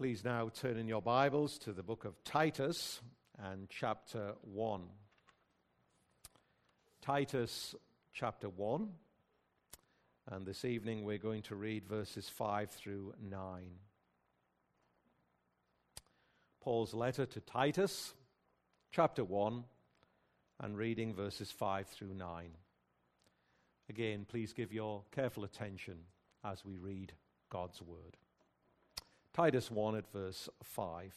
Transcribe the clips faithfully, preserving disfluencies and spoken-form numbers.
Please now turn in your Bibles to the book of Titus and chapter one. Titus chapter one, and this evening we're going to read verses five through nine. Paul's letter to Titus, chapter one, and reading verses five through nine. Again, please give your careful attention as we read God's word. Titus one at verse five.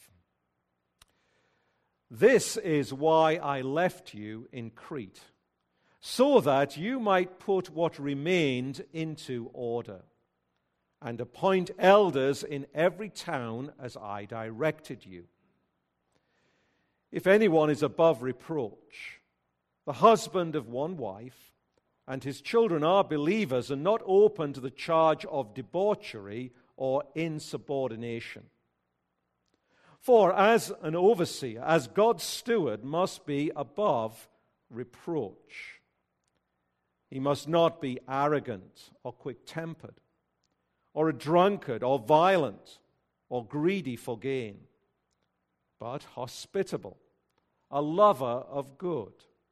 This is why I left you in Crete, so that you might put what remained into order, and appoint elders in every town as I directed you. If anyone is above reproach, the husband of one wife, and his children are believers and not open to the charge of debauchery or insubordination. For as an overseer, as God's steward, must be above reproach. He must not be arrogant or quick-tempered, or a drunkard or violent or greedy for gain, but hospitable, a lover of good,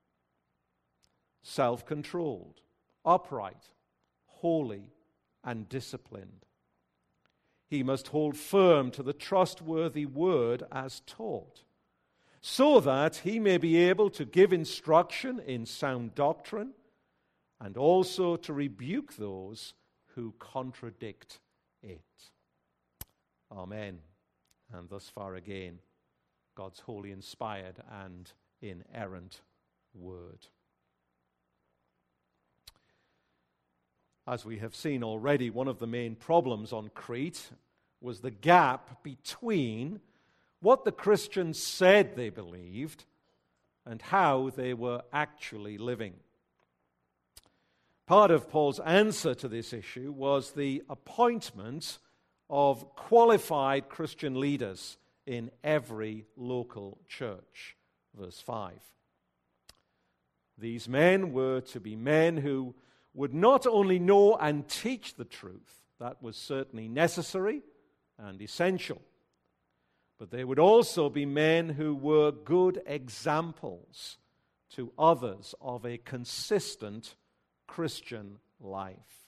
self-controlled, upright, holy, and disciplined. He must hold firm to the trustworthy word as taught, so that he may be able to give instruction in sound doctrine and also to rebuke those who contradict it. Amen. And thus far again, God's holy, inspired, and inerrant word. As we have seen already, one of the main problems on Crete was the gap between what the Christians said they believed and how they were actually living. Part of Paul's answer to this issue was the appointment of qualified Christian leaders in every local church. Verse five. These men were to be men who would not only know and teach the truth, that was certainly necessary and essential, but they would also be men who were good examples to others of a consistent Christian life.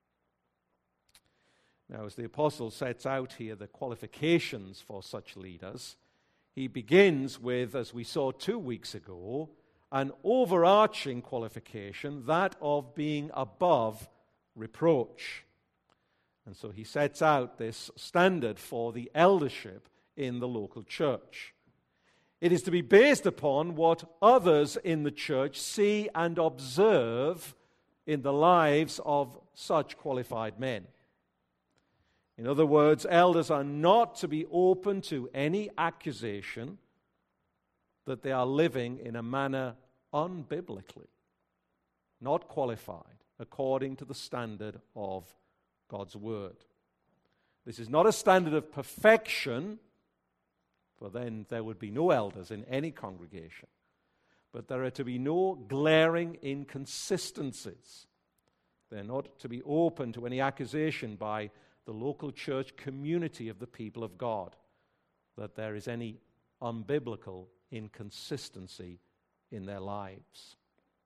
Now, as the apostle sets out here the qualifications for such leaders, he begins with, as we saw two weeks ago, an overarching qualification, that of being above reproach. And so he sets out this standard for the eldership in the local church. It is to be based upon what others in the church see and observe in the lives of such qualified men. In other words, elders are not to be open to any accusation that they are living in a manner unbiblically, not qualified according to the standard of God's word. This is not a standard of perfection, for then there would be no elders in any congregation. But there are to be no glaring inconsistencies. They're not to be open to any accusation by the local church community of the people of God that there is any unbiblical inconsistency in their lives.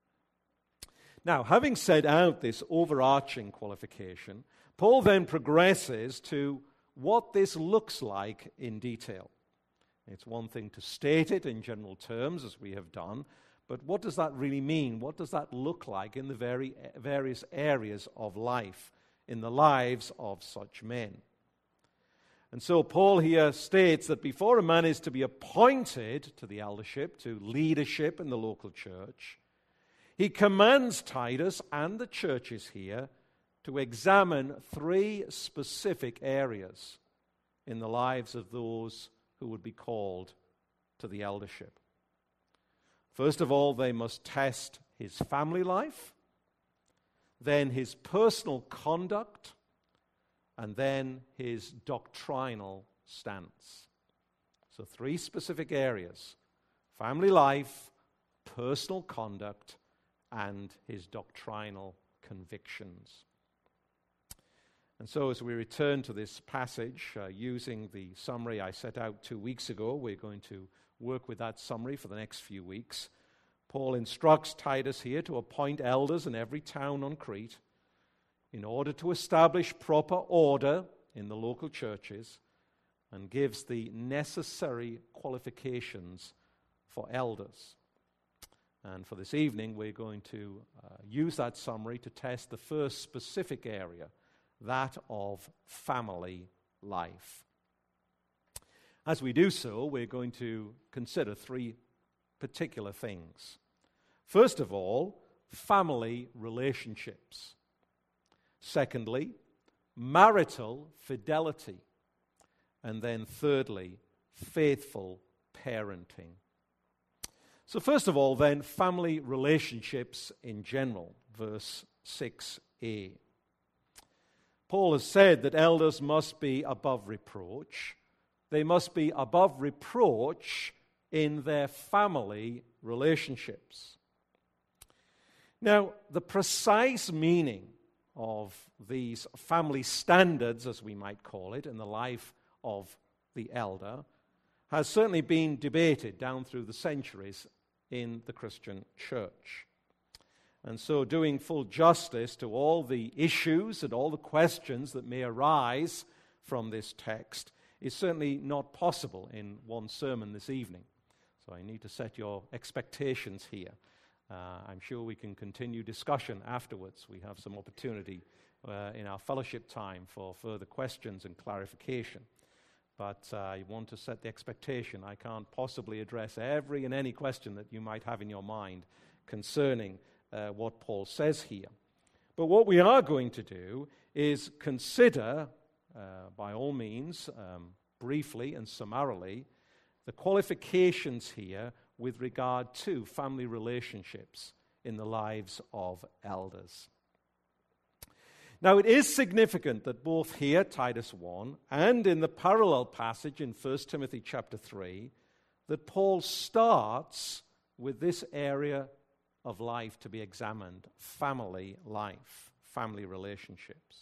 Now, having set out this overarching qualification, Paul then progresses to what this looks like in detail. It's one thing to state it in general terms, as we have done, but what does that really mean? What does that look like in the very various areas of life, in the lives of such men? And so Paul here states that before a man is to be appointed to the eldership, to leadership in the local church, he commands Titus and the churches here to examine three specific areas in the lives of those who would be called to the eldership. First of all, they must test his family life, then his personal conduct, and then his doctrinal stance. So three specific areas: family life, personal conduct, and his doctrinal convictions. And so as we return to this passage, uh, using the summary I set out two weeks ago, we're going to work with that summary for the next few weeks. Paul instructs Titus here to appoint elders in every town on Crete in order to establish proper order in the local churches, and gives the necessary qualifications for elders. And for this evening, we're going to uh, use that summary to test the first specific area, that of family life. As we do so, we're going to consider three particular things. First of all, family relationships. Secondly, marital fidelity. And then thirdly, faithful parenting. So first of all, then, family relationships in general, verse six a. Paul has said that elders must be above reproach. They must be above reproach in their family relationships. Now, the precise meaning of these family standards, as we might call it, in the life of the elder, has certainly been debated down through the centuries in the Christian church. And so doing full justice to all the issues and all the questions that may arise from this text is certainly not possible in one sermon this evening. So I need to set your expectations here. Uh, I'm sure we can continue discussion afterwards. We have some opportunity uh, in our fellowship time for further questions and clarification. But uh, I want to set the expectation. I can't possibly address every and any question that you might have in your mind concerning uh, what Paul says here. But what we are going to do is consider, uh, by all means, um, briefly and summarily, the qualifications here with regard to family relationships in the lives of elders. Now, it is significant that both here, Titus one, and in the parallel passage in First Timothy chapter three, that Paul starts with this area of life to be examined, family life, family relationships.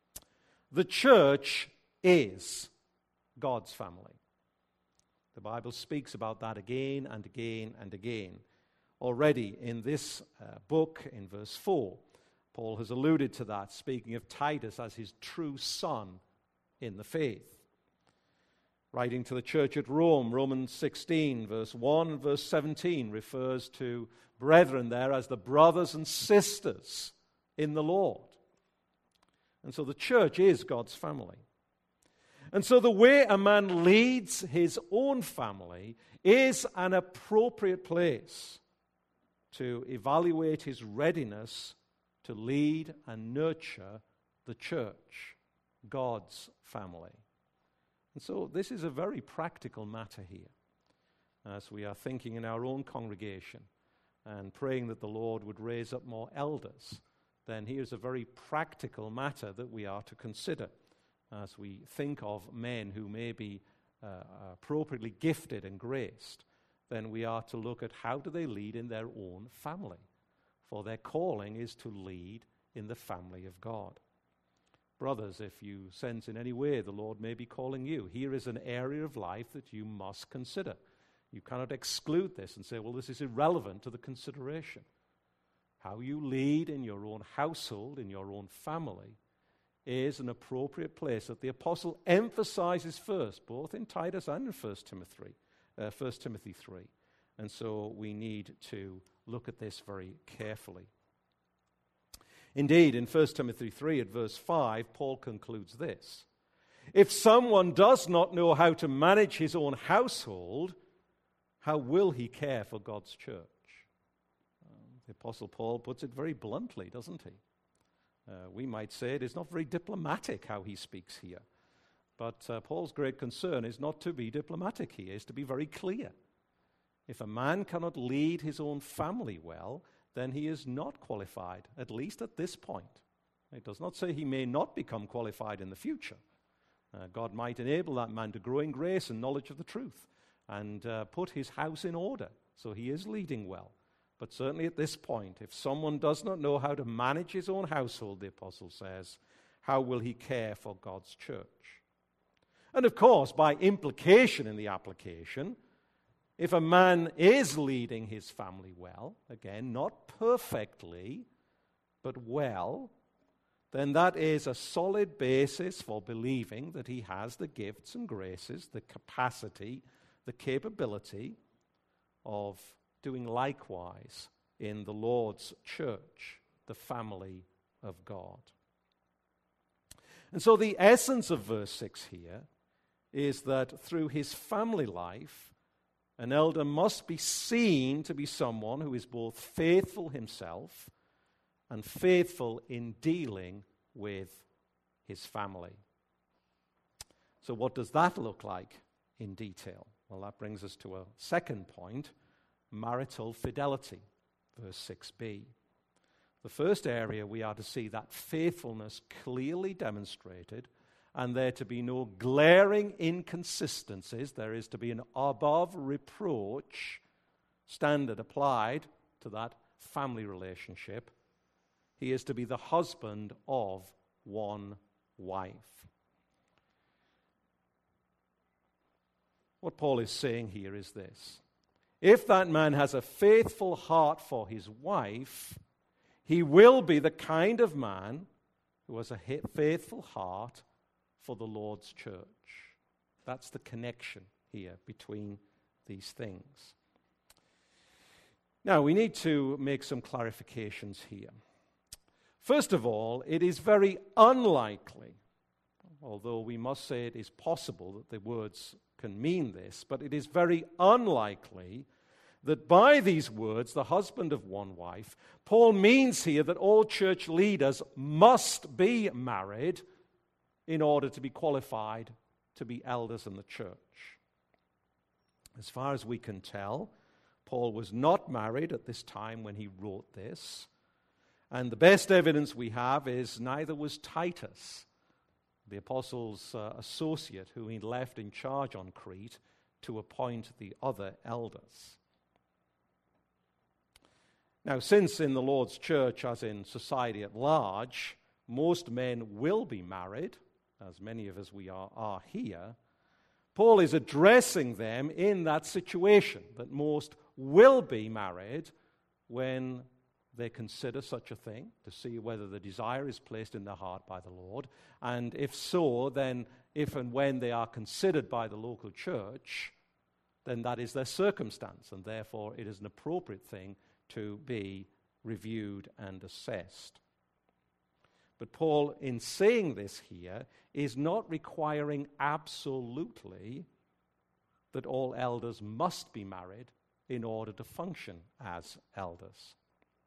The church is God's family. The Bible speaks about that again and again and again. Already in this uh, book, in verse four, Paul has alluded to that, speaking of Titus as his true son in the faith. Writing to the church at Rome, Romans sixteen, verse one and verse seventeen refers to brethren there as the brothers and sisters in the Lord. And so the church is God's family. And so the way a man leads his own family is an appropriate place to evaluate his readiness to lead and nurture the church, God's family. And so this is a very practical matter here, as we are thinking in our own congregation and praying that the Lord would raise up more elders. Then here's a very practical matter that we are to consider as we think of men who may be uh, appropriately gifted and graced. Then we are to look at how do they lead in their own family. For their calling is to lead in the family of God. Brothers, if you sense in any way the Lord may be calling you, here is an area of life that you must consider. You cannot exclude this and say, well, this is irrelevant to the consideration. How you lead in your own household, in your own family, is an appropriate place that the apostle emphasizes first, both in Titus and in First Timothy, uh, First Timothy three. And so we need to look at this very carefully. Indeed, in First Timothy three at verse five, Paul concludes this. If someone does not know how to manage his own household, how will he care for God's church? Um, the Apostle Paul puts it very bluntly, doesn't he? Uh, we might say it is not very diplomatic how he speaks here. But uh, Paul's great concern is not to be diplomatic here, is to be very clear. If a man cannot lead his own family well, then he is not qualified, at least at this point. It does not say he may not become qualified in the future. Uh, God might enable that man to grow in grace and knowledge of the truth and uh, put his house in order, so he is leading well. But certainly at this point, if someone does not know how to manage his own household, the apostle says, how will he care for God's church? And of course, by implication in the application, if a man is leading his family well, again, not perfectly, but well, then that is a solid basis for believing that he has the gifts and graces, the capacity, the capability of doing likewise in the Lord's church, the family of God. And so the essence of verse six here is that through his family life, an elder must be seen to be someone who is both faithful himself and faithful in dealing with his family. So what does that look like in detail? Well, that brings us to a second point, marital fidelity, verse six b. The first area we are to see that faithfulness clearly demonstrated, and there to be no glaring inconsistencies. There is to be an above reproach standard applied to that family relationship. He is to be the husband of one wife. What Paul is saying here is this: if that man has a faithful heart for his wife, he will be the kind of man who has a faithful heart for the Lord's church. That's the connection here between these things. Now, we need to make some clarifications here. First of all, it is very unlikely, although we must say it is possible that the words can mean this, but it is very unlikely that by these words, the husband of one wife, Paul means here that all church leaders must be married in order to be qualified to be elders in the church. As far as we can tell, Paul was not married at this time when he wrote this, and the best evidence we have is neither was Titus, the apostle's uh, associate who he left in charge on Crete to appoint the other elders. Now, since in the Lord's church, as in society at large, most men will be married, as many of us we are, are here, Paul is addressing them in that situation, that most will be married when they consider such a thing, to see whether the desire is placed in their heart by the Lord, and if so, then if and when they are considered by the local church, then that is their circumstance, and therefore it is an appropriate thing to be reviewed and assessed. But Paul, in saying this here, is not requiring absolutely that all elders must be married in order to function as elders.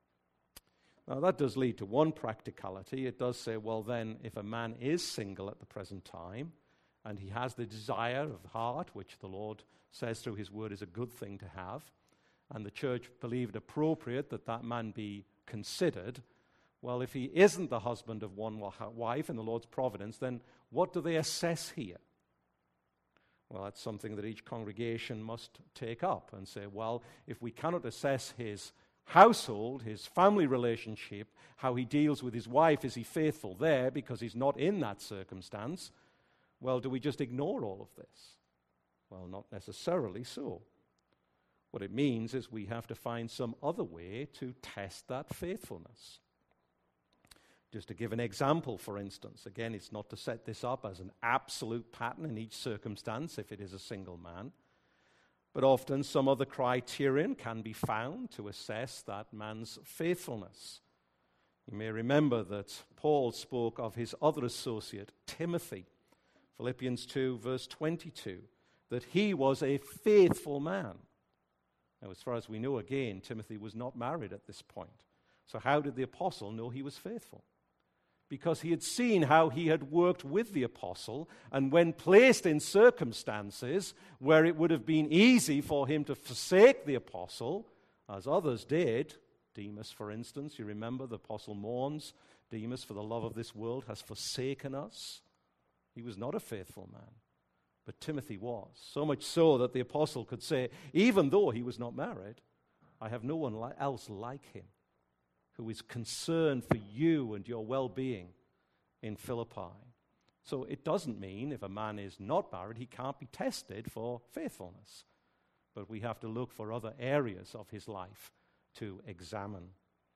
Now, that does lead to one practicality. It does say, well, then, if a man is single at the present time, and he has the desire of the heart, which the Lord says through his word is a good thing to have, and the church believed appropriate that that man be considered, well, if he isn't the husband of one wife in the Lord's providence, then what do they assess here? Well, that's something that each congregation must take up and say, well, if we cannot assess his household, his family relationship, how he deals with his wife, is he faithful there because he's not in that circumstance, well, do we just ignore all of this? Well, not necessarily so. What it means is we have to find some other way to test that faithfulness. Just to give an example, for instance, again, it's not to set this up as an absolute pattern in each circumstance if it is a single man, but often some other criterion can be found to assess that man's faithfulness. You may remember that Paul spoke of his other associate, Timothy, Philippians two, verse twenty-two, that he was a faithful man. Now, as far as we know, again, Timothy was not married at this point. So how did the apostle know he was faithful? Because he had seen how he had worked with the apostle, and when placed in circumstances where it would have been easy for him to forsake the apostle, as others did, Demas, for instance, you remember the apostle mourns, Demas, for the love of this world, has forsaken us. He was not a faithful man. But Timothy was, so much so that the apostle could say, even though he was not married, I have no one else like him who is concerned for you and your well-being in Philippi. So it doesn't mean if a man is not married, he can't be tested for faithfulness. But we have to look for other areas of his life to examine.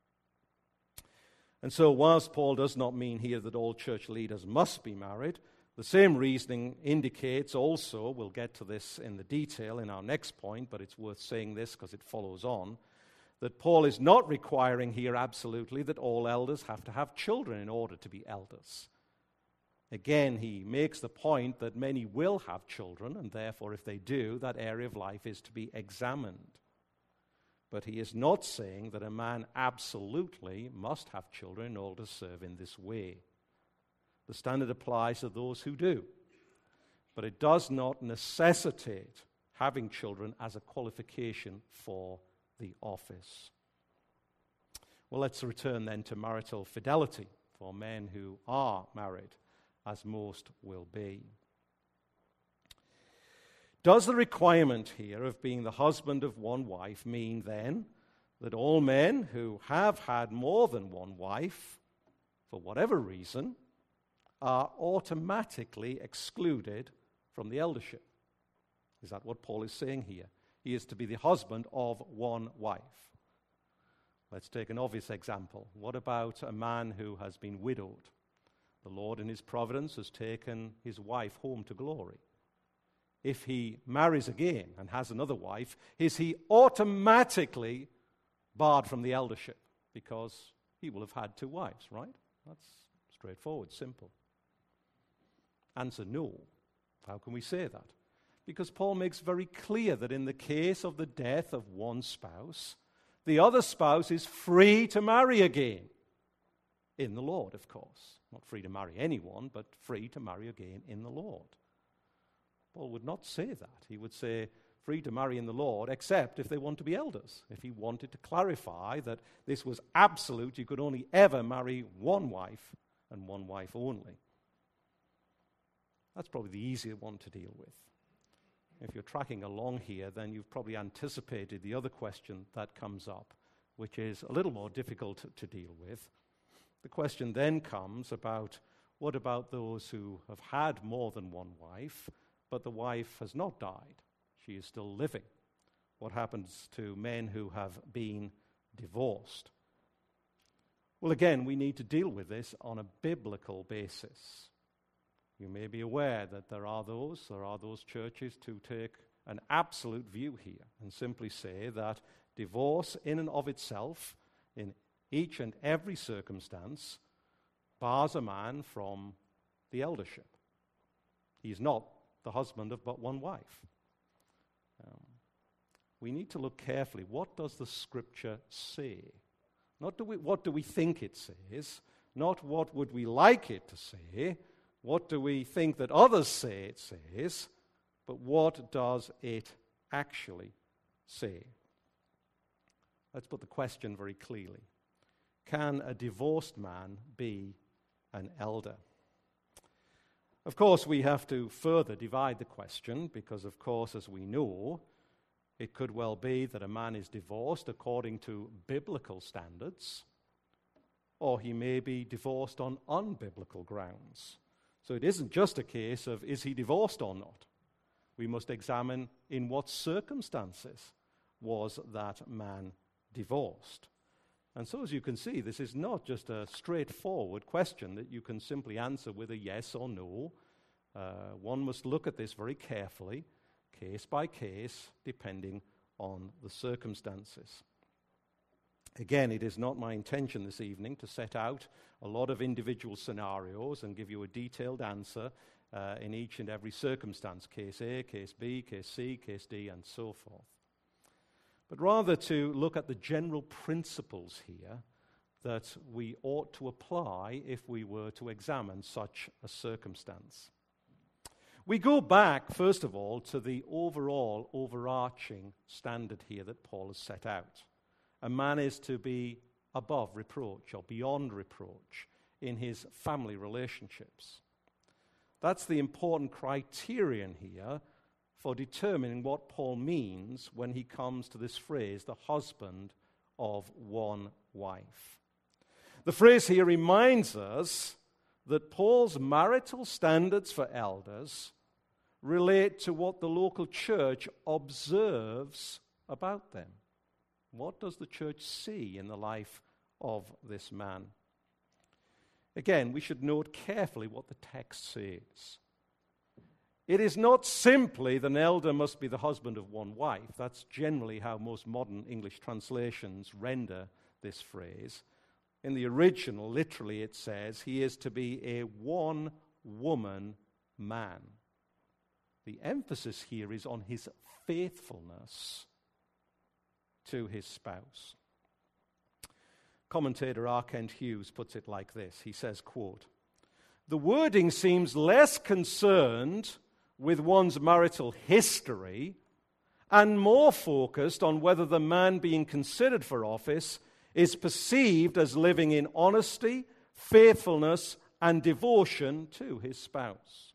And so whilst Paul does not mean here that all church leaders must be married, the same reasoning indicates also, we'll get to this in the detail in our next point, but it's worth saying this because it follows on, that Paul is not requiring here absolutely that all elders have to have children in order to be elders. Again, he makes the point that many will have children, and therefore if they do, that area of life is to be examined. But he is not saying that a man absolutely must have children in order to serve in this way. The standard applies to those who do, but it does not necessitate having children as a qualification for the office. Well, let's return then to marital fidelity for men who are married, as most will be. Does the requirement here of being the husband of one wife mean then that all men who have had more than one wife, for whatever reason, are automatically excluded from the eldership? Is that what Paul is saying here? He is to be the husband of one wife. Let's take an obvious example. What about a man who has been widowed? The Lord in his providence has taken his wife home to glory. If he marries again and has another wife, is he automatically barred from the eldership? Because he will have had two wives, right? That's straightforward, simple. Answer, no. How can we say that? Because Paul makes very clear that in the case of the death of one spouse, the other spouse is free to marry again. In the Lord, of course. Not free to marry anyone, but free to marry again in the Lord. Paul would not say that. He would say free to marry in the Lord, except if they want to be elders. If he wanted to clarify that this was absolute, you could only ever marry one wife and one wife only. That's probably the easier one to deal with. If you're tracking along here, then you've probably anticipated the other question that comes up, which is a little more difficult to deal with. The question then comes about, what about those who have had more than one wife, but the wife has not died? She is still living. What happens to men who have been divorced? Well, again, we need to deal with this on a biblical basis. You may be aware that there are those, there are those churches to take an absolute view here and simply say that divorce in and of itself, in each and every circumstance, bars a man from the eldership. He is not the husband of but one wife. Um, we need to look carefully. What does the Scripture say? Not do we, what do we think it says, not what would we like it to say, what do we think that others say it says, but what does it actually say? Let's put the question very clearly. Can a divorced man be an elder? Of course, we have to further divide the question because, of course, as we know, it could well be that a man is divorced according to biblical standards, or he may be divorced on unbiblical grounds. So it isn't just a case of is he divorced or not. We must examine in what circumstances was that man divorced. And so as you can see, this is not just a straightforward question that you can simply answer with a yes or no. Uh, one must look at this very carefully, case by case, depending on the circumstances. Again, it is not my intention this evening to set out a lot of individual scenarios and give you a detailed answer uh, in each and every circumstance, case A, case B, case C, case D, and so forth. But rather to look at the general principles here that we ought to apply if we were to examine such a circumstance. We go back, first of all, to the overall, overarching standard here that Paul has set out. A man is to be above reproach or beyond reproach in his family relationships. That's the important criterion here for determining what Paul means when he comes to this phrase, the husband of one wife. The phrase here reminds us that Paul's marital standards for elders relate to what the local church observes about them. What does the church see in the life of this man? Again, we should note carefully what the text says. It is not simply that an elder must be the husband of one wife. That's generally how most modern English translations render this phrase. In the original, literally, it says he is to be a one-woman man. The emphasis here is on his faithfulness to his spouse. Commentator R. Kent Hughes puts it like this. He says, quote, "The wording seems less concerned with one's marital history and more focused on whether the man being considered for office is perceived as living in honesty, faithfulness, and devotion to his spouse."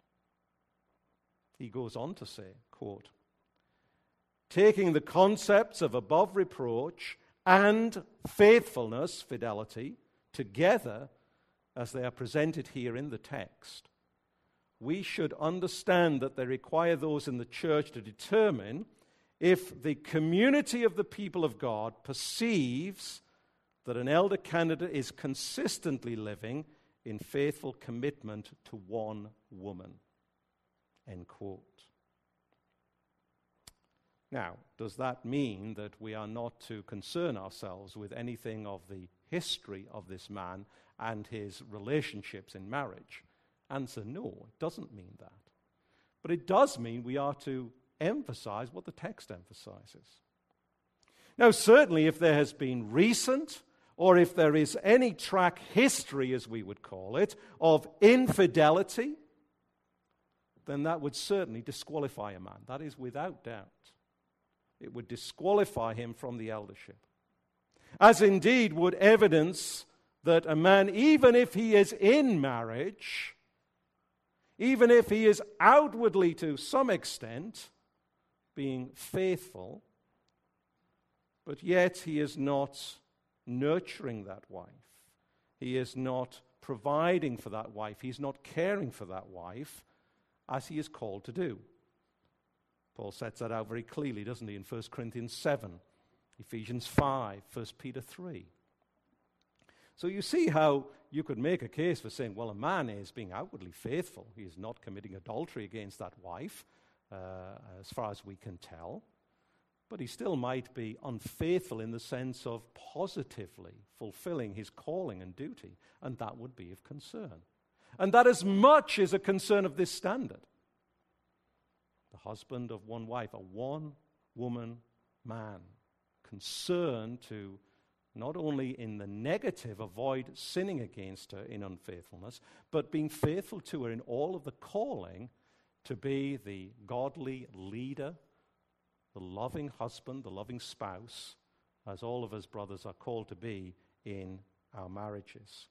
He goes on to say, quote, "Taking the concepts of above reproach and faithfulness, fidelity, together as they are presented here in the text, we should understand that they require those in the church to determine if the community of the people of God perceives that an elder candidate is consistently living in faithful commitment to one woman." End quote. Now, does that mean that we are not to concern ourselves with anything of the history of this man and his relationships in marriage? Answer, no, it doesn't mean that. But it does mean we are to emphasize what the text emphasizes. Now, certainly if there has been recent, or if there is any track history, as we would call it, of infidelity, then that would certainly disqualify a man. That is without doubt. It would disqualify him from the eldership. As indeed would evidence that a man, even if he is in marriage, even if he is outwardly to some extent being faithful, but yet he is not nurturing that wife. He is not providing for that wife. He's not caring for that wife as he is called to do. Paul sets that out very clearly, doesn't he, in First Corinthians seven, Ephesians five, First Peter three. So you see how you could make a case for saying, well, a man is being outwardly faithful. He is not committing adultery against that wife, uh, as far as we can tell. But he still might be unfaithful in the sense of positively fulfilling his calling and duty, and that would be of concern. And that as much is a concern of this standard. The husband of one wife, a one-woman man, concerned to not only in the negative avoid sinning against her in unfaithfulness, but being faithful to her in all of the calling to be the godly leader, the loving husband, the loving spouse, as all of us brothers are called to be in our marriages.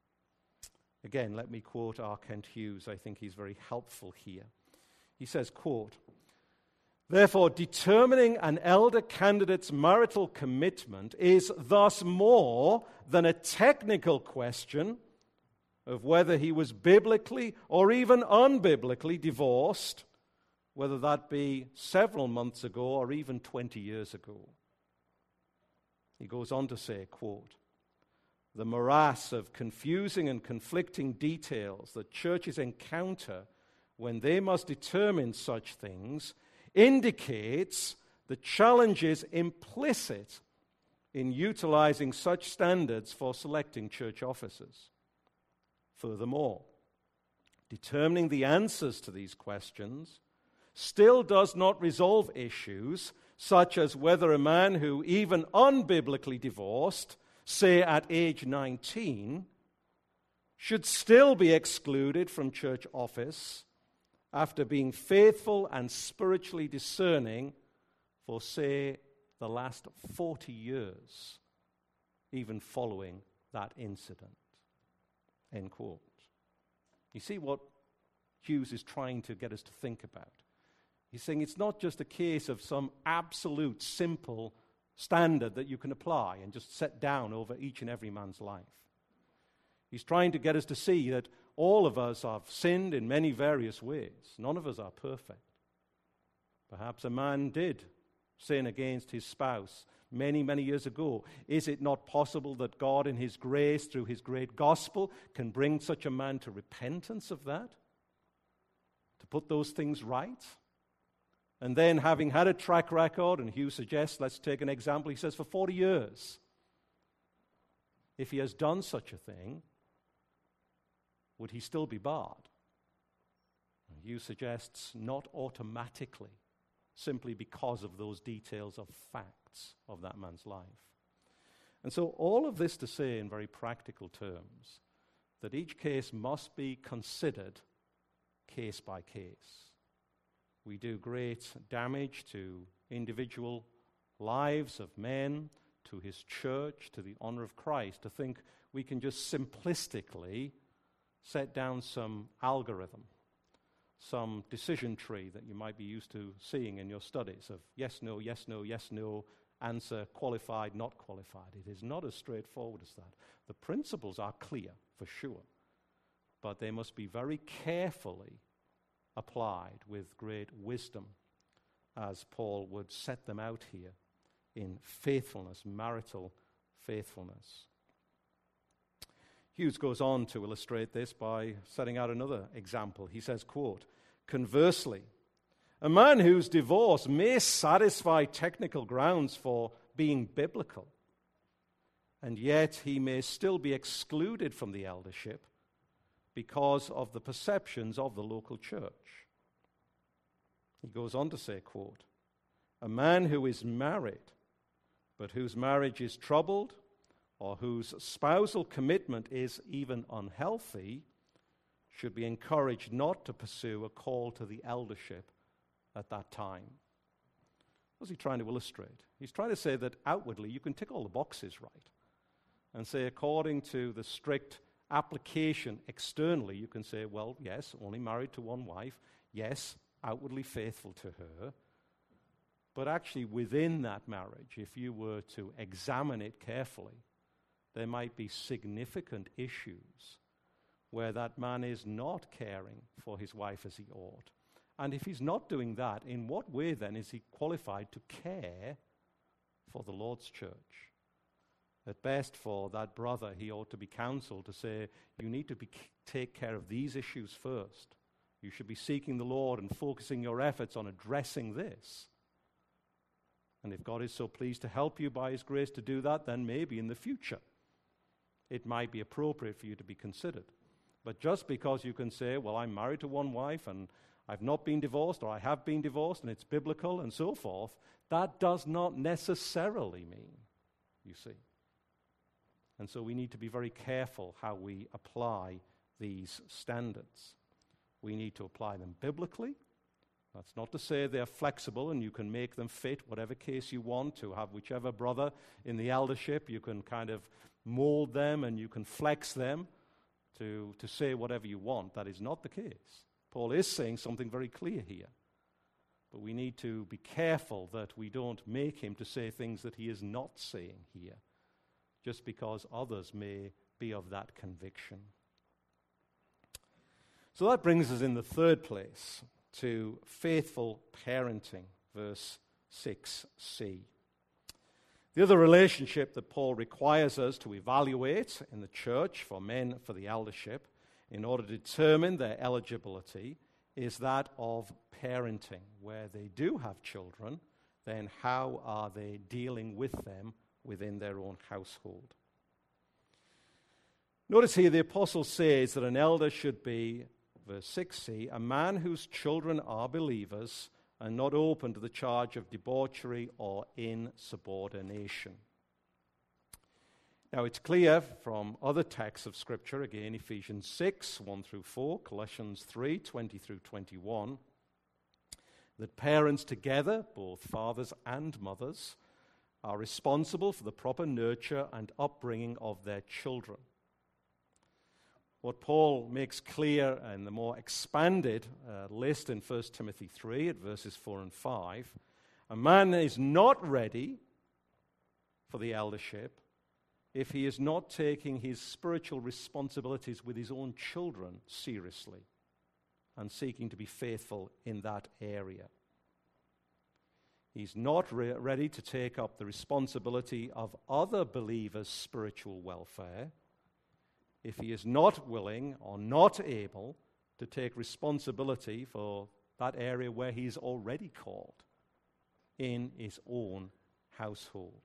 Again, let me quote R. Kent Hughes. I think he's very helpful here. He says, quote, "Therefore, determining an elder candidate's marital commitment is thus more than a technical question of whether he was biblically or even unbiblically divorced, whether that be several months ago or even twenty years ago." He goes on to say, quote, "The morass of confusing and conflicting details that churches encounter when they must determine such things indicates the challenges implicit in utilizing such standards for selecting church officers. Furthermore, determining the answers to these questions still does not resolve issues such as whether a man who, even unbiblically divorced, say at age nineteen, should still be excluded from church office after being faithful and spiritually discerning for, say, the last forty years, even following that incident." End quote. You see what Hughes is trying to get us to think about? He's saying it's not just a case of some absolute simple standard that you can apply and just set down over each and every man's life. He's trying to get us to see that all of us have sinned in many various ways. None of us are perfect. Perhaps a man did sin against his spouse many, many years ago. Is it not possible that God in his grace, through his great gospel, can bring such a man to repentance of that? To put those things right? And then, having had a track record, and Hugh suggests, let's take an example, he says for forty years, if he has done such a thing, would he still be barred? And Hugh suggests not automatically, simply because of those details of facts of that man's life. And so all of this to say in very practical terms, that each case must be considered case by case. We do great damage to individual lives of men, to his church, to the honor of Christ, to think we can just simplistically set down some algorithm, some decision tree that you might be used to seeing in your studies of yes, no, yes, no, yes, no, answer, qualified, not qualified. It is not as straightforward as that. The principles are clear, for sure, but they must be very carefully applied with great wisdom, as Paul would set them out here in faithfulness, marital faithfulness. Hughes goes on to illustrate this by setting out another example. He says, quote, "Conversely, a man whose divorce may satisfy technical grounds for being biblical, and yet he may still be excluded from the eldership because of the perceptions of the local church." He goes on to say, quote, "A man who is married, but whose marriage is troubled, or whose spousal commitment is even unhealthy, should be encouraged not to pursue a call to the eldership at that time." What's he trying to illustrate? He's trying to say that outwardly you can tick all the boxes right and say, according to the strict application externally, you can say, well, yes, only married to one wife, yes, outwardly faithful to her. But actually within that marriage, if you were to examine it carefully, there might be significant issues where that man is not caring for his wife as he ought. And if he's not doing that, in what way then is he qualified to care for the Lord's church? At best, for that brother, he ought to be counseled to say, you need to be, take care of these issues first. You should be seeking the Lord and focusing your efforts on addressing this. And if God is so pleased to help you by his grace to do that, then maybe in the future it might be appropriate for you to be considered. But just because you can say, well, I'm married to one wife and I've not been divorced, or I have been divorced and it's biblical and so forth, that does not necessarily mean, you see. And so we need to be very careful how we apply these standards. We need to apply them biblically. That's not to say they're flexible and you can make them fit whatever case you want to have whichever brother in the eldership. You can kind of mold them and you can flex them to, to say whatever you want. That is not the case. Paul is saying something very clear here. But we need to be careful that we don't make him to say things that he is not saying here, just because others may be of that conviction. So that brings us in the third place to faithful parenting, verse six c. The other relationship that Paul requires us to evaluate in the church for men for the eldership in order to determine their eligibility is that of parenting. Where they do have children, then how are they dealing with them within their own household? Notice here the apostle says that an elder should be, verse six c, a man whose children are believers and not open to the charge of debauchery or insubordination. Now it's clear from other texts of Scripture, again Ephesians six, one through four, Colossians three, twenty through twenty-one, that parents together, both fathers and mothers, are responsible for the proper nurture and upbringing of their children. What Paul makes clear in the more expanded uh, list in First Timothy three at verses four and five, a man is not ready for the eldership if he is not taking his spiritual responsibilities with his own children seriously and seeking to be faithful in that area. He's not re- ready to take up the responsibility of other believers' spiritual welfare if he is not willing or not able to take responsibility for that area where he's already called in his own household.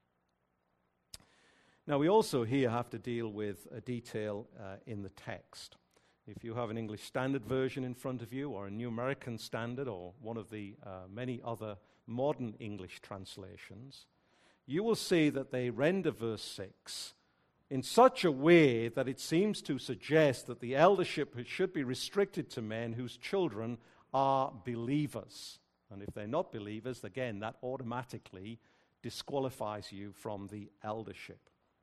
Now, we also here have to deal with a detail uh, in the text. If you have an English Standard Version in front of you, or a New American Standard, or one of the uh, many other modern English translations, you will see that they render verse six in such a way that it seems to suggest that the eldership should be restricted to men whose children are believers. And if they're not believers, again, that automatically disqualifies you from the eldership.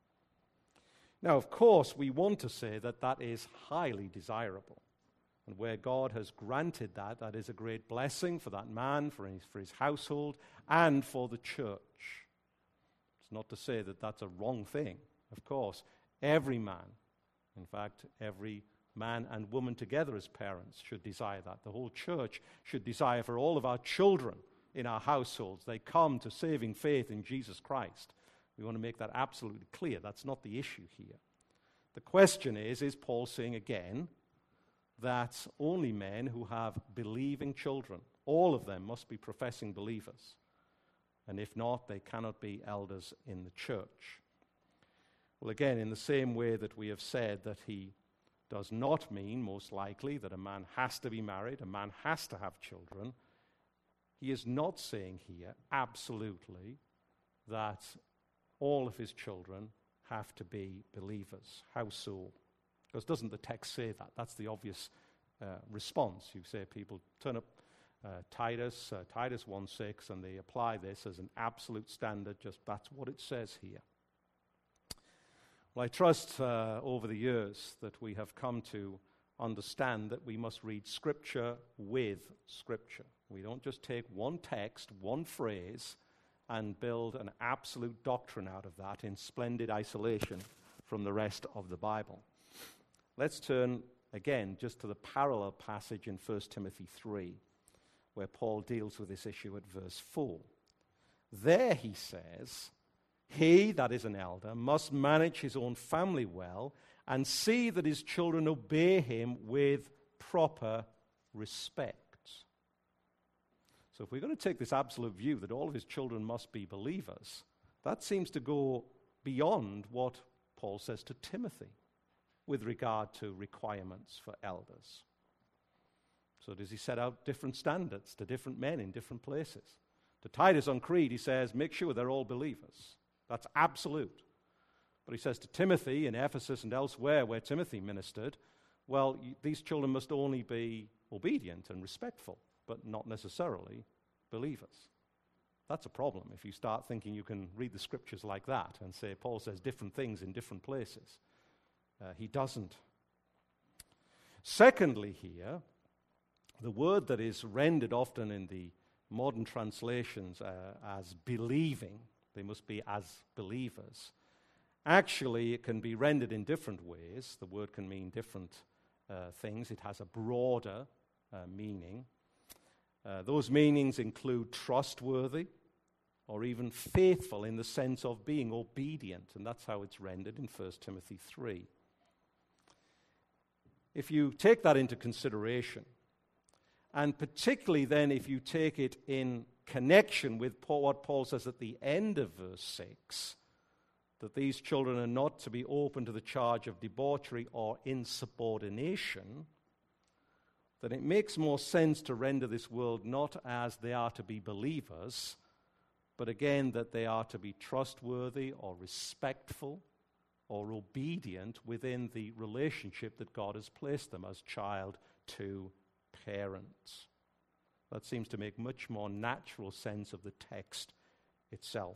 Now, of course, we want to say that that is highly desirable. And where God has granted that, that is a great blessing for that man, for his, for his household, and for the church. It's not to say that that's a wrong thing. Of course, every man, in fact, every man and woman together as parents should desire that. The whole church should desire for all of our children in our households, they come to saving faith in Jesus Christ. We want to make that absolutely clear. That's not the issue here. The question is, is Paul saying again that only men who have believing children, all of them must be professing believers? And if not, they cannot be elders in the church. Well, again, in the same way that we have said that he does not mean, most likely, that a man has to be married, a man has to have children, he is not saying here absolutely that all of his children have to be believers. How so? Because doesn't the text say that? That's the obvious uh, response. You say people turn up uh, Titus, uh, Titus one six, and they apply this as an absolute standard. Just that's what it says here. Well, I trust uh, over the years that we have come to understand that we must read Scripture with Scripture. We don't just take one text, one phrase, and build an absolute doctrine out of that in splendid isolation from the rest of the Bible. Let's turn again just to the parallel passage in First Timothy three, where Paul deals with this issue at verse four. There he says, he, that is an elder, must manage his own family well and see that his children obey him with proper respect. So if we're going to take this absolute view that all of his children must be believers, that seems to go beyond what Paul says to Timothy with regard to requirements for elders. So does he set out different standards to different men in different places? To Titus on Crete, he says, make sure they're all believers. That's absolute. But he says to Timothy in Ephesus and elsewhere where Timothy ministered, well, you, these children must only be obedient and respectful, but not necessarily believers. That's a problem if you start thinking you can read the Scriptures like that and say Paul says different things in different places. Uh, he doesn't. Secondly here, the word that is rendered often in the modern translations uh, as believing, they must be as believers. Actually, it can be rendered in different ways. The word can mean different uh, things. It has a broader uh, meaning. Uh, those meanings include trustworthy or even faithful in the sense of being obedient, and that's how it's rendered in First Timothy three. If you take that into consideration, and particularly then if you take it in connection with Paul, what Paul says at the end of verse six, that these children are not to be open to the charge of debauchery or insubordination, then it makes more sense to render this word not as they are to be believers, but again that they are to be trustworthy or respectful or obedient within the relationship that God has placed them as child to parents. That seems to make much more natural sense of the text itself.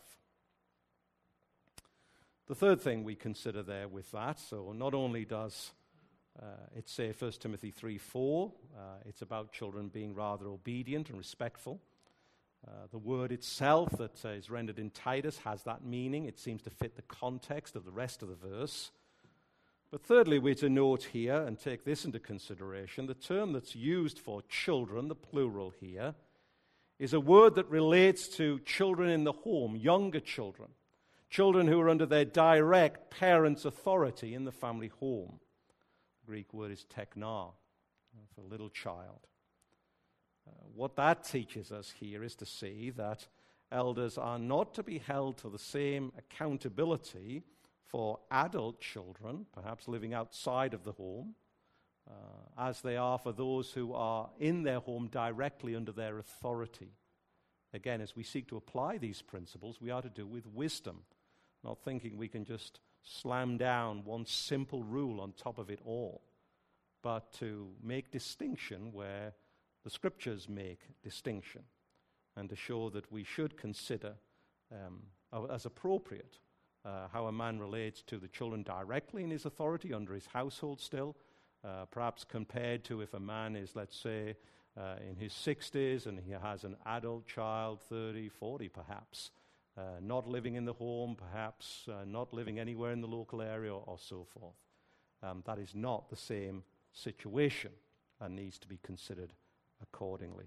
The third thing we consider there with that, so not only does uh, it say First Timothy three four, uh, it's about children being rather obedient and respectful, Uh, the word itself that uh, is rendered in Titus has that meaning. It seems to fit the context of the rest of the verse. But thirdly, we're to note here, and take this into consideration, the term that's used for children, the plural here, is a word that relates to children in the home, younger children, children who are under their direct parents' authority in the family home. The Greek word is tekna, for little child. Uh, what that teaches us here is to see that elders are not to be held to the same accountability for adult children, perhaps living outside of the home, uh, as they are for those who are in their home directly under their authority. Again, as we seek to apply these principles, we are to do with wisdom, not thinking we can just slam down one simple rule on top of it all, but to make distinction where the Scriptures make distinction, and to show that we should consider um, as appropriate uh, how a man relates to the children directly in his authority under his household still, uh, perhaps compared to if a man is, let's say, uh, in his sixties and he has an adult child, thirty, forty perhaps, uh, not living in the home, perhaps uh, not living anywhere in the local area or, or so forth. Um, that is not the same situation and needs to be considered accordingly.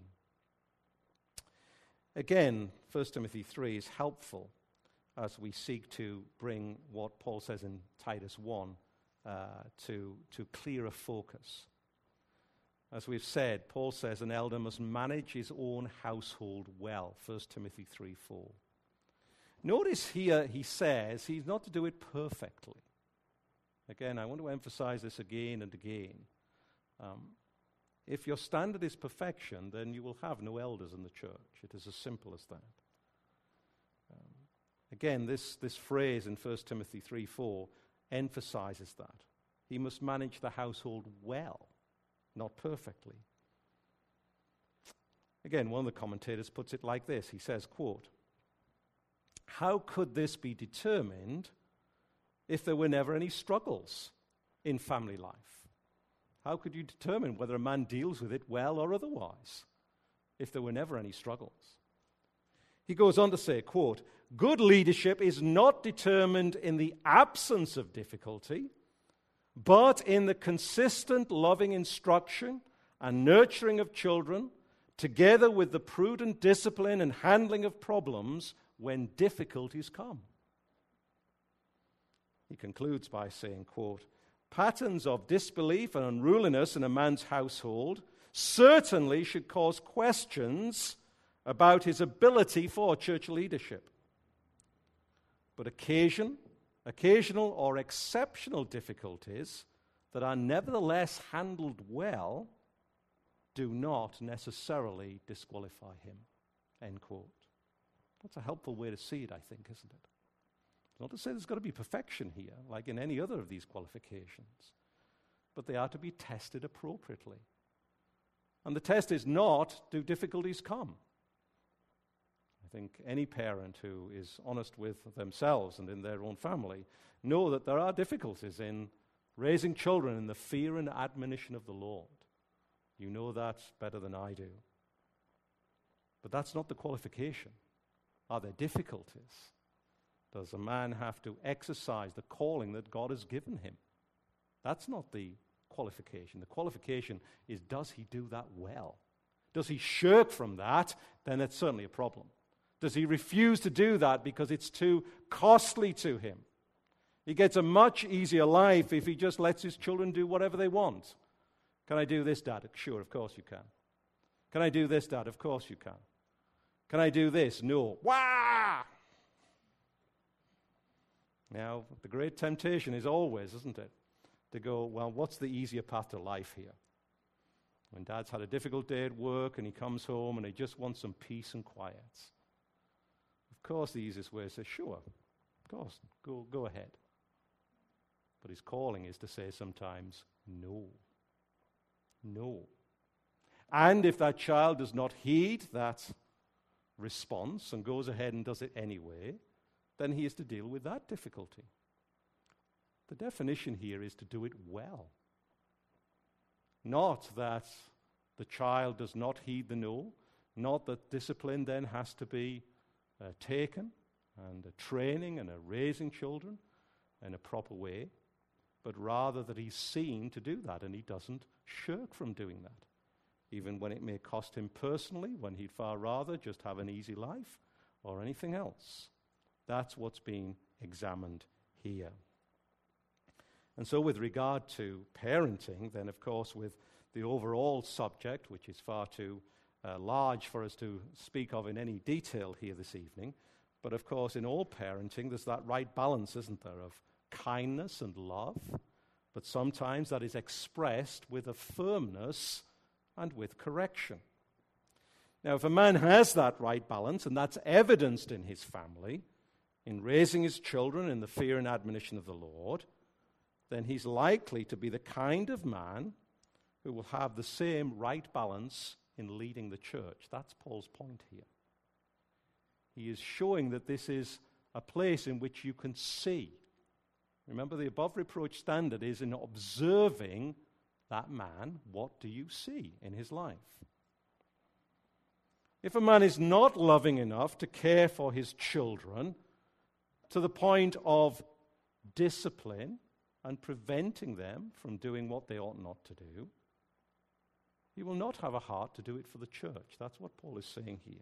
Again, First Timothy three is helpful as we seek to bring what Paul says in Titus one uh, to, to clearer focus. As we've said, Paul says an elder must manage his own household well, First Timothy three four. Notice here he says he's not to do it perfectly. Again, I want to emphasize this again and again. Um, If your standard is perfection, then you will have no elders in the church. It is as simple as that. Um, again, this, this phrase in First Timothy three four emphasizes that. He must manage the household well, not perfectly. Again, one of the commentators puts it like this. He says, quote, "How could this be determined if there were never any struggles in family life? How could you determine whether a man deals with it well or otherwise if there were never any struggles?" He goes on to say, quote, "Good leadership is not determined in the absence of difficulty, but in the consistent loving instruction and nurturing of children, together with the prudent discipline and handling of problems when difficulties come." He concludes by saying, quote, "Patterns of disbelief and unruliness in a man's household certainly should cause questions about his ability for church leadership. But occasion, occasional or exceptional difficulties that are nevertheless handled well do not necessarily disqualify him." End quote. That's a helpful way to see it, I think, isn't it? Not to say there's got to be perfection here, like in any other of these qualifications, but they are to be tested appropriately. And the test is not, do difficulties come? I think any parent who is honest with themselves and in their own family know that there are difficulties in raising children in the fear and admonition of the Lord. You know that better than I do. But that's not the qualification. Are there difficulties? Does a man have to exercise the calling that God has given him? That's not the qualification. The qualification is, does he do that well? Does he shirk from that? Then it's certainly a problem. Does he refuse to do that because it's too costly to him? He gets a much easier life if he just lets his children do whatever they want. Can I do this, Dad? Sure, of course you can. Can I do this, Dad? Of course you can. Can I do this? No. Wah! Now, the great temptation is always, isn't it, to go, well, what's the easier path to life here? When Dad's had a difficult day at work and he comes home and he just wants some peace and quiet. Of course, the easiest way is to say, sure, of course, go, go ahead. But his calling is to say sometimes, no. No. And if that child does not heed that response and goes ahead and does it anyway, then he is to deal with that difficulty. The definition here is to do it well. Not that the child does not heed the no, Not that discipline then has to be uh, taken, and a training and a raising children in a proper way, but rather that he's seen to do that, and he doesn't shirk from doing that, even when it may cost him personally, when he'd far rather just have an easy life or anything else. That's what's being examined here. And so with regard to parenting, then of course with the overall subject, which is far too uh, large for us to speak of in any detail here this evening, but of course in all parenting there's that right balance, isn't there, of kindness and love, but sometimes that is expressed with a firmness and with correction. Now, if a man has that right balance, and that's evidenced in his family, in raising his children in the fear and admonition of the Lord, then he's likely to be the kind of man who will have the same right balance in leading the church. That's Paul's point here. He is showing that this is a place in which you can see. Remember, the above reproach standard is in observing that man, what do you see in his life? If a man is not loving enough to care for his children to the point of discipline and preventing them from doing what they ought not to do, he will not have a heart to do it for the church. That's what Paul is saying here.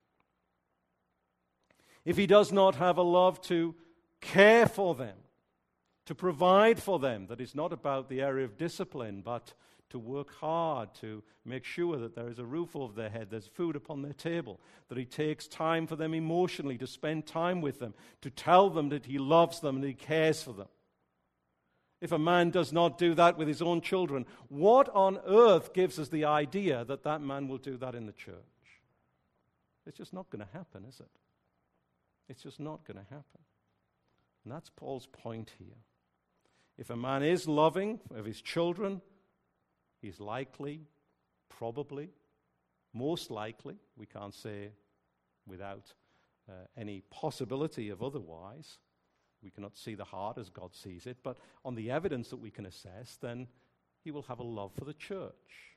If he does not have a love to care for them, to provide for them, that is not about the area of discipline, but to work hard, to make sure that there is a roof over their head, there's food upon their table, that he takes time for them emotionally, to spend time with them, to tell them that he loves them and he cares for them. If a man does not do that with his own children, what on earth gives us the idea that that man will do that in the church? It's just not going to happen, is it? It's just not going to happen. And that's Paul's point here. If a man is loving of his children, he's likely, probably, most likely, we can't say without uh, any possibility of otherwise, we cannot see the heart as God sees it, but on the evidence that we can assess, then he will have a love for the church.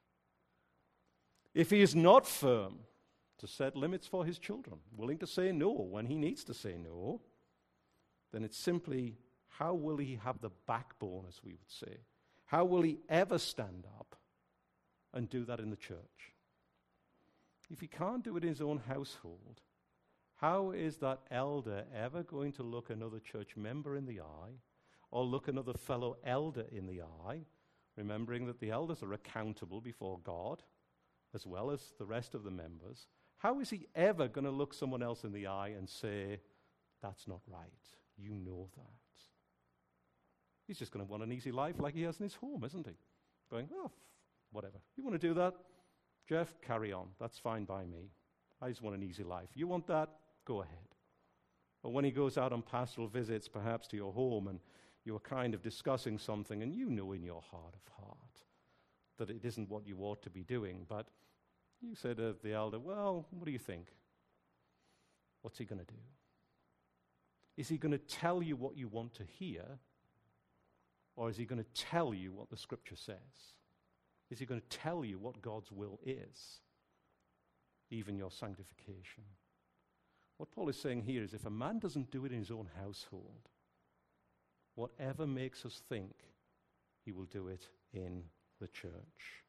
If he is not firm to set limits for his children, willing to say no when he needs to say no, then it's simply, how will he have the backbone, as we would say? How will he ever stand up and do that in the church? If he can't do it in his own household, how is that elder ever going to look another church member in the eye, or look another fellow elder in the eye, remembering that the elders are accountable before God, as well as the rest of the members? How is he ever going to look someone else in the eye and say, that's not right? You know that. He's just going to want an easy life like he has in his home, isn't he? Going, oh, whatever. You want to do that? Jeff, carry on. That's fine by me. I just want an easy life. You want that? Go ahead. Or when he goes out on pastoral visits, perhaps to your home, and you're kind of discussing something, and you know in your heart of heart that it isn't what you ought to be doing, but you say to the elder, well, what do you think? What's he going to do? Is he going to tell you what you want to hear, or is he going to tell you what the Scripture says? Is he going to tell you what God's will is, even your sanctification? What Paul is saying here is, if a man doesn't do it in his own household, whatever makes us think, he will do it in the church.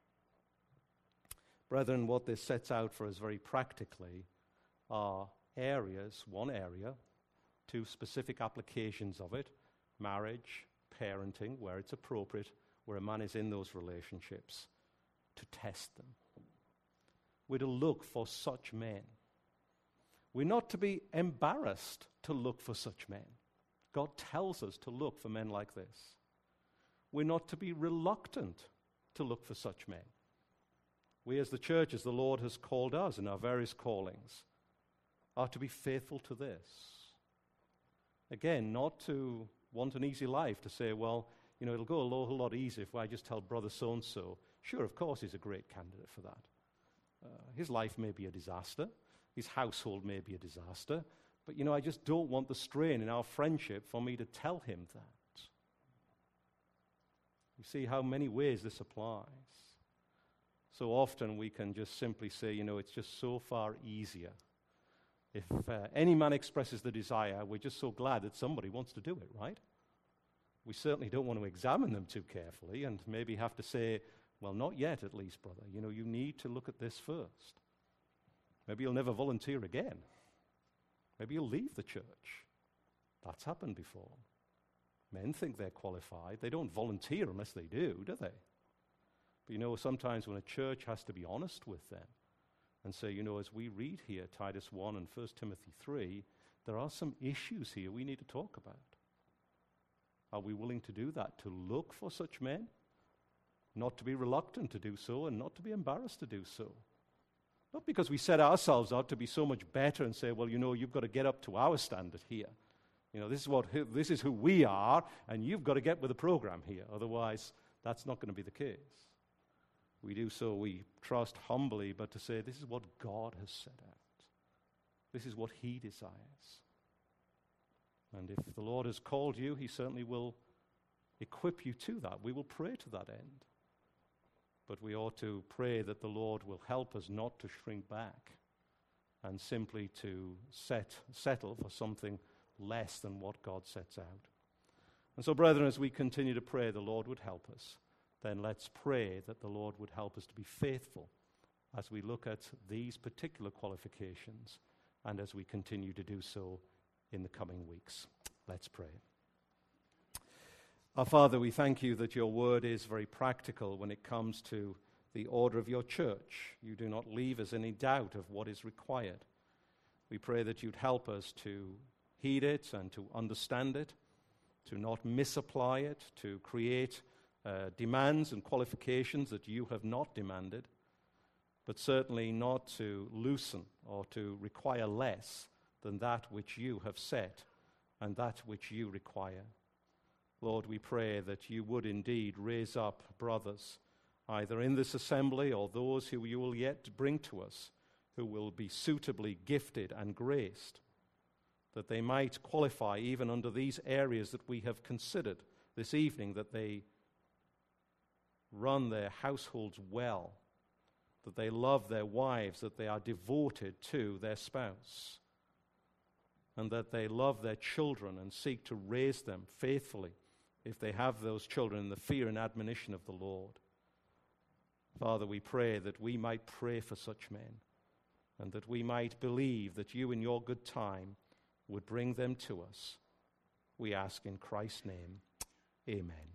Brethren, what this sets out for us very practically are areas, one area, two specific applications of it: marriage, parenting, where it's appropriate, where a man is in those relationships, to test them. We're to look for such men. We're not to be embarrassed to look for such men. God tells us to look for men like this. We're not to be reluctant to look for such men. We as the church, as the Lord has called us in our various callings, are to be faithful to this. Again, not to want an easy life, to say, well, you know, it'll go a whole lot easier if I just tell brother so-and-so. Sure, of course he's a great candidate for that. Uh, his life may be a disaster. His household may be a disaster. But, you know, I just don't want the strain in our friendship for me to tell him that. You see how many ways this applies. So often we can just simply say, you know, it's just so far easier. If uh, any man expresses the desire, we're just so glad that somebody wants to do it, right? We certainly don't want to examine them too carefully and maybe have to say, well, not yet at least, brother. You know, you need to look at this first. Maybe you'll never volunteer again. Maybe you'll leave the church. That's happened before. Men think they're qualified. They don't volunteer unless they do, do they? But you know, sometimes when a church has to be honest with them and say, you know, as we read here, Titus one and First Timothy three, there are some issues here we need to talk about. Are we willing to do that, to look for such men? Not to be reluctant to do so and not to be embarrassed to do so. Not because we set ourselves out to be so much better and say, well, you know, you've got to get up to our standard here. You know, this is what this is who we are, and you've got to get with the program here. Otherwise, that's not going to be the case. We do so, we trust humbly, but to say this is what God has set out. This is what He desires. And if the Lord has called you, He certainly will equip you to that. We will pray to that end. But we ought to pray that the Lord will help us not to shrink back and simply to set, settle for something less than what God sets out. And so, brethren, as we continue to pray the Lord would help us, then let's pray that the Lord would help us to be faithful as we look at these particular qualifications and as we continue to do so in the coming weeks. Let's pray. Our Father, we thank you that your word is very practical when it comes to the order of your church. You do not leave us any doubt of what is required. We pray that you'd help us to heed it and to understand it, to not misapply it, to create uh, demands and qualifications that you have not demanded, but certainly not to loosen or to require less than that which you have set and that which you require. Lord, we pray that you would indeed raise up brothers, either in this assembly or those who you will yet bring to us, who will be suitably gifted and graced, that they might qualify even under these areas that we have considered this evening, that they run their households well, that they love their wives, that they are devoted to their spouse, and that they love their children and seek to raise them faithfully if they have those children in the fear and admonition of the Lord. Father, we pray that we might pray for such men and that we might believe that you in your good time would bring them to us. We ask in Christ's name, amen.